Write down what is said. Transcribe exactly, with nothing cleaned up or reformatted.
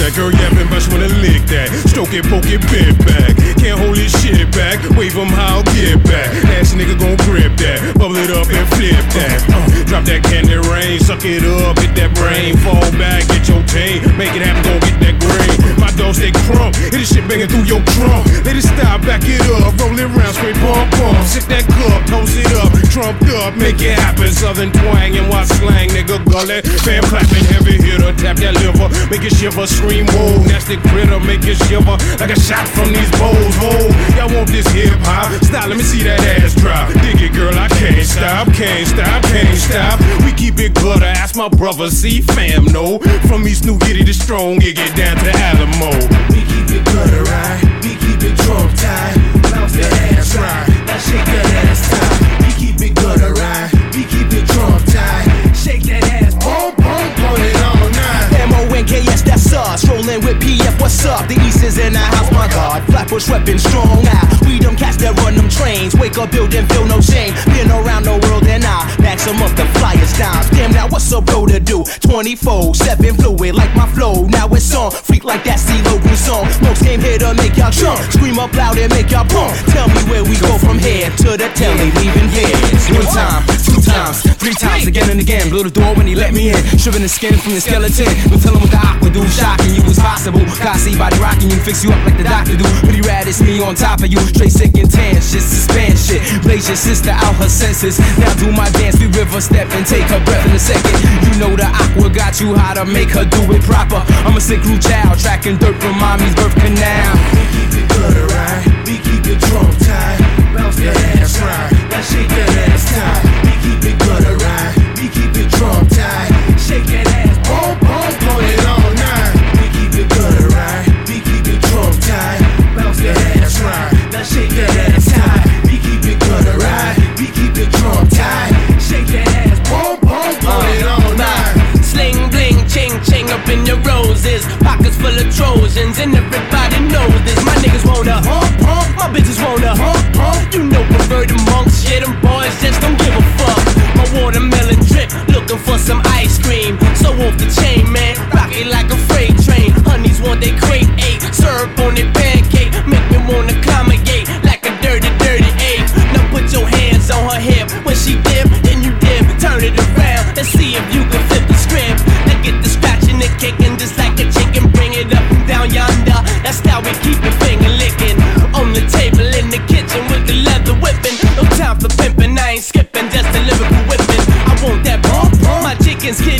that. Girl yapping, but she wanna lick that. Stroke it, poke it, bent back. Can't hold his shit back. Wave him how I'll get back. Ass nigga gon' grip that. Bubble it up and flip that. Uh, drop that candy rain. Suck it up, hit that brain. Fall back, get your team. Make it happen, gon' get that green. My dog stay crunk. Hit this shit banging through your trunk. Let it stop, back it up. Roll it round, straight bump, bump. Sip that cup, toast it up. Trumped up, make it happen. Southern twang and watch slang, nigga gully. Fam clapping, heavy hitter. Tap that liver. Make it shiver, scream, whoa. Nasty critter, make it shiver. Like a shot from these bowls, whoa. Y'all want this hip hop? Stop, let me see that ass drop. Dig it, girl, I can't stop, can't stop, can't stop. We keep it gutter, ask my brother, see fam, no. From East New Giddy to Strong, it get down to Alamo. We keep it gutter, right? We keep it drunk tight. Bounce that ass right. Now shake that ass tight. We keep it gutter, right? We keep it drunk tight. Shake that ass, boom, boom, boom, it all night. M O N K S, that's us. Rolling with P F, what's up? The East is in the house, my God. Flatbush reppin' strong now. We them cats that run them trains. Wake up, build and feel no shame. Been around the world and I max them up the flyers down. Damn, now what's a bro to do? twenty-four seven fluid like my flow. Now it's on. Freak like that C-Lo Green song. Most came here to make y'all jump. Scream up loud and make y'all bump. Tell me where we go from here to the telly, leaving here. One time, two times, three times, again and again. Blew the door when he let me in. Stripping the skin from the skeleton. Don't tell him what the aqua do. Shocking you was possible. Kasi body rocking you, fix you up like the doctor do. Pretty rad, it's me on top of you. Straight sick and tan shit, suspend shit. Blaze your sister out her senses. Now do my dance, we river step and take her breath in a second. You know the aqua got you how to make her do it proper. I'm a sick rude child, tracking dirt from mommy's birth canal. We keep it gutter, right? We keep it drunk tight. Bounce that ass right. Now shake that ass tight. We keep it gutter, right? We keep it drunk tight. Shake that ass, boom, boom, boom, it all night. We keep it gutter, right? We keep it drunk tight. Bounce that ass right. Now shake that ass tight. We keep it gutter, right? We keep it drunk tight. Shake that ass, boom, boom, boom, it all night. Sling, bling, ching, ching up in your roses. Pockets full of Trojans and everybody knows this. My niggas wanna hump, hump, my bitches wanna hump, hump. You know perverted monks, yeah, them boys just don't give a fuck. My watermelon drip, looking for some ice cream. So off the chain, man, rock it like a freight train. Honeys want they crate eight, syrup on their pancake. Make me wanna climb a gate like a dirty, dirty ape. Now put your hands on her hip. When she dip, then you dip. Turn it around, let's see if you can flip the script. Now get the scratching and kicking just like a chicken. Bring it up and down yonder. That's how we keep it finger licking. On the table in the kitchen with the leather whipping. No time for pimping, I ain't skipping, just a lyrical whipping. I want that bump, my chicken's kicking.